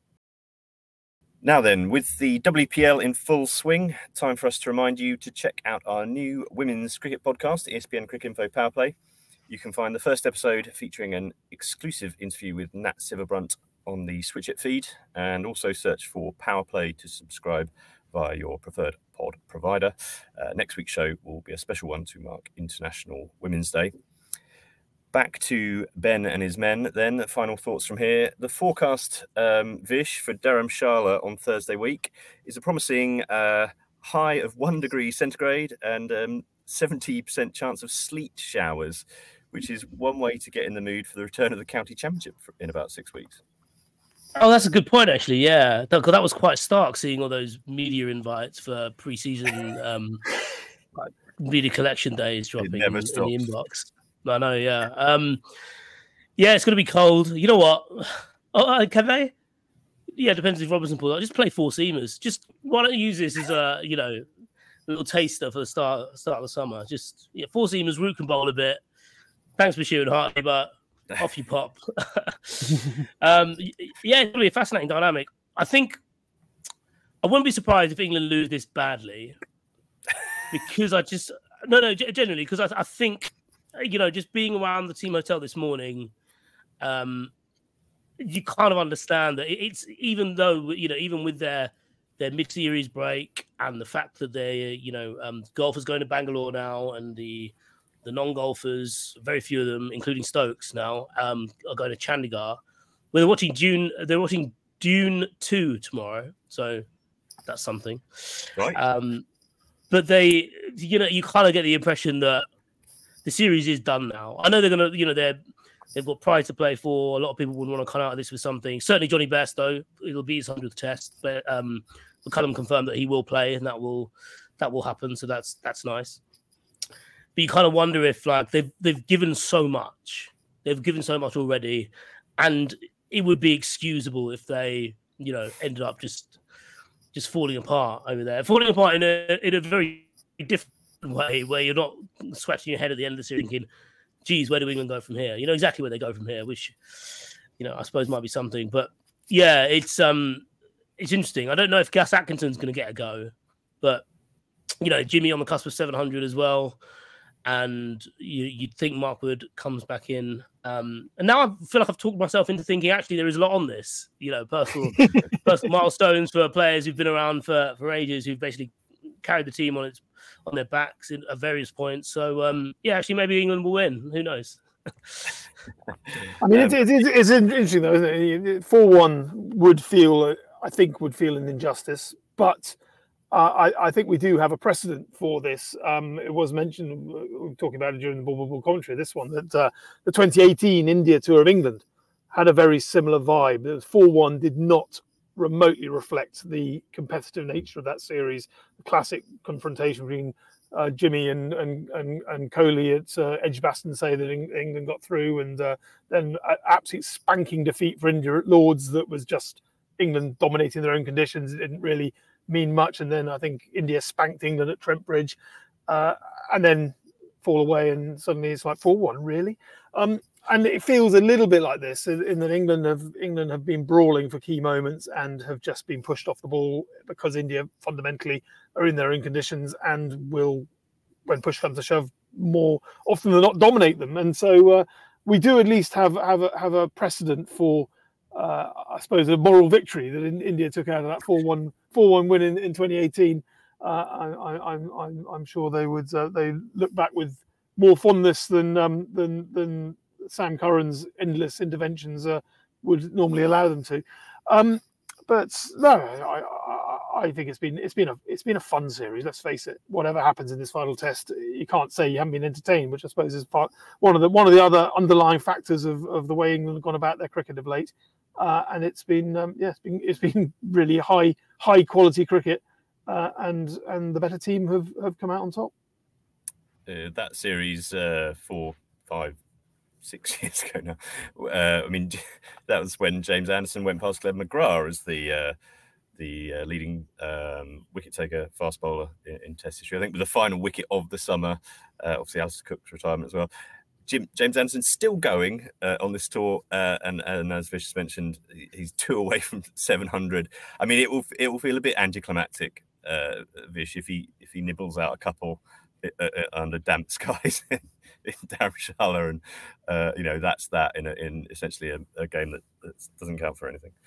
A: Now then, with the WPL in full swing, time for us to remind you to check out our new women's cricket podcast, ESPN Cricinfo Powerplay. You can find the first episode featuring an exclusive interview with Nat Siverbrunt on the Switch It feed, and also search for Powerplay to subscribe via your preferred pod provider. Next week's show will be a special one to mark International Women's Day. Back to Ben and his men then. Final thoughts from here. The forecast, Vish, for Dharamshala on Thursday week is a promising high of 1 degree centigrade and 70% chance of sleet showers, which is one way to get in the mood for the return of the county championship in about 6 weeks.
C: Oh, that's a good point, actually. Yeah, because that was quite stark seeing all those media invites for pre-season media collection days dropping in the inbox. I know, yeah. Yeah, it's going to be cold. You know what? Oh, can they? Yeah, depends if Robinson pulls out. Just play four seamers. Just why don't you use this as a little taster for the start of the summer? Just four seamers. Root can bowl a bit. Thanks for shooting Hartley, but off you pop. It's going to be a fascinating dynamic. I think I wouldn't be surprised if England lose this badly, because generally, because I think just being around the team hotel this morning, you kind of understand that it's even though even with their mid-series break and the fact that they golfers going to Bangalore now, and the non-golfers, very few of them, including Stokes now, are going to Chandigarh. They're watching Dune 2 tomorrow, so that's something.
A: Right.
C: But they, you kind of get the impression that the series is done now. I know they're going to, they've got pride to play for. A lot of people would want to come out of this with something. Certainly Johnny Best, though, it'll be his 100th test. But McCullum confirmed that he will play, and that will happen. So that's nice. But you kind of wonder if they've given so much. They've given so much already, and it would be excusable if they ended up just falling apart over there. Falling apart in a very different way, where you're not scratching your head at the end of the series thinking, geez, where do England go from here? You know exactly where they go from here, which, I suppose might be something. But yeah, it's interesting. I don't know if Gus Atkinson's going to get a go, but, Jimmy on the cusp of 700 as well. And you'd think Mark Wood comes back in. And now I feel like I've talked myself into thinking, actually, there is a lot on this, personal milestones for players who've been around for ages, who've basically carried the team on their backs at various points. So, actually, maybe England will win. Who knows?
B: I mean, it's interesting, though, isn't it? 4-1 would feel an injustice, but I think we do have a precedent for this. It was mentioned, we were talking about it during the Ball commentary, this one, that the 2018 India Tour of England had a very similar vibe. The 4-1 did not remotely reflect the competitive nature of that series. The classic confrontation between Jimmy and Kohli at Edgbaston say that England got through, and then an absolute spanking defeat for India at Lords that was just England dominating their own conditions. It didn't really mean much, and then I think India spanked England at Trent Bridge, and then fall away, and suddenly it's like 4-1, really. And it feels a little bit like this in that England have been brawling for key moments and have just been pushed off the ball because India fundamentally are in their own conditions and will, when push comes to shove, more often than not dominate them. And so we do at least have a precedent for, I suppose, a moral victory that India took out of that 4-1 win in 2018. I'm sure they would they look back with more fondness than Sam Curran's endless interventions would normally allow them to. But no, I think it's been a fun series. Let's face it. Whatever happens in this final test, you can't say you haven't been entertained, which I suppose is one of the other underlying factors of the way England have gone about their cricket of late. And it's been really high quality cricket, and the better team have come out on top.
A: That series 4, 5, 6 years ago now. I mean, that was when James Anderson went past Glenn McGrath as the leading wicket taker, fast bowler in Test history. I think with the final wicket of the summer, obviously Alistair Cook's retirement as well. James Anderson's still going on this tour, and as Vish mentioned, he's 2 away from 700. I mean, it will feel a bit anticlimactic, Vish, if he nibbles out a couple under damp skies in Dharamshala, and that's that in essentially a game that doesn't count for anything.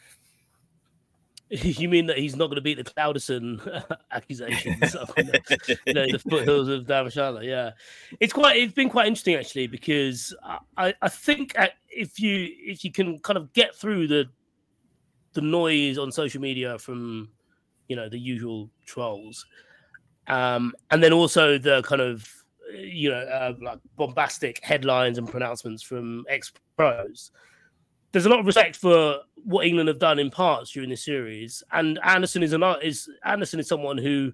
C: You mean that he's not going to beat the Clouderson accusations on the foothills of Dharamshala? Yeah, it's been quite interesting actually, because I think if you can kind of get through the noise on social media from the usual trolls, and then also the kind of like bombastic headlines and pronouncements from ex-pros. There's a lot of respect for what England have done in parts during this series, and Anderson is someone who,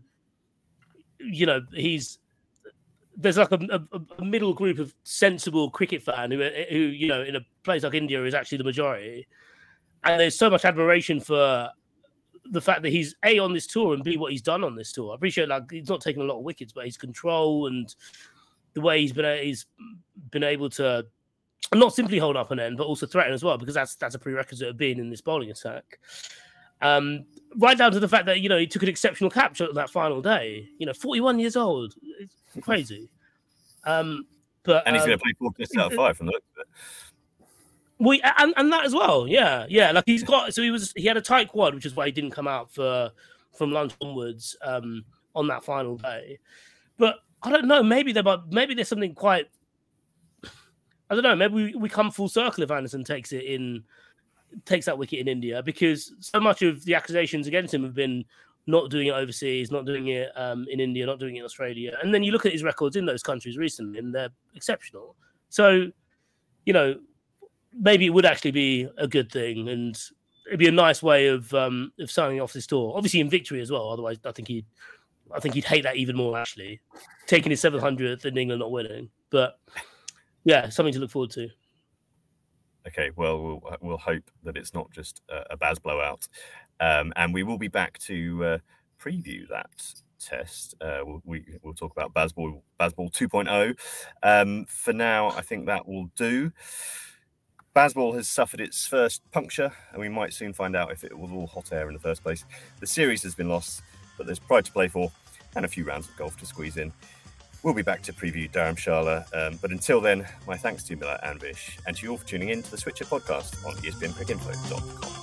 C: there's like a middle group of sensible cricket fan who in a place like India is actually the majority, and there's so much admiration for the fact that he's A, on this tour, and B, what he's done on this tour. I appreciate he's not taken a lot of wickets, but his control and the way he's been able to not simply hold up an end, but also threaten as well, because that's a prerequisite of being in this bowling attack. Right down to the fact that he took an exceptional capture that final day. 41 years old, it's crazy. But But
A: and he's going to play 4 tests out of 5 from the looks of it.
C: And that as well, yeah. Like he had a tight quad, which is why he didn't come out from lunch onwards on that final day. But I don't know. Maybe there's something quite. I don't know. Maybe we come full circle if Anderson takes that wicket in India, because so much of the accusations against him have been not doing it overseas, not doing it in India, not doing it in Australia. And then you look at his records in those countries recently, and they're exceptional. So, maybe it would actually be a good thing, and it'd be a nice way of signing off this tour. Obviously in victory as well. Otherwise, I think he'd hate that even more, actually, taking his 700th in England not winning. But yeah, something to look forward to.
A: Okay, well, we'll hope that it's not just a Baz blowout, and we will be back to preview that test. We'll talk about Bazball 2.0. For now, I think that will do. Bazball has suffered its first puncture, and we might soon find out if it was all hot air in the first place. The series has been lost, but there's pride to play for and a few rounds of golf to squeeze in. We'll be back to preview Dharamshala, but until then, my thanks to Millar and Vish, and to you all for tuning in to the Switcher podcast on ESPNcricinfo.com.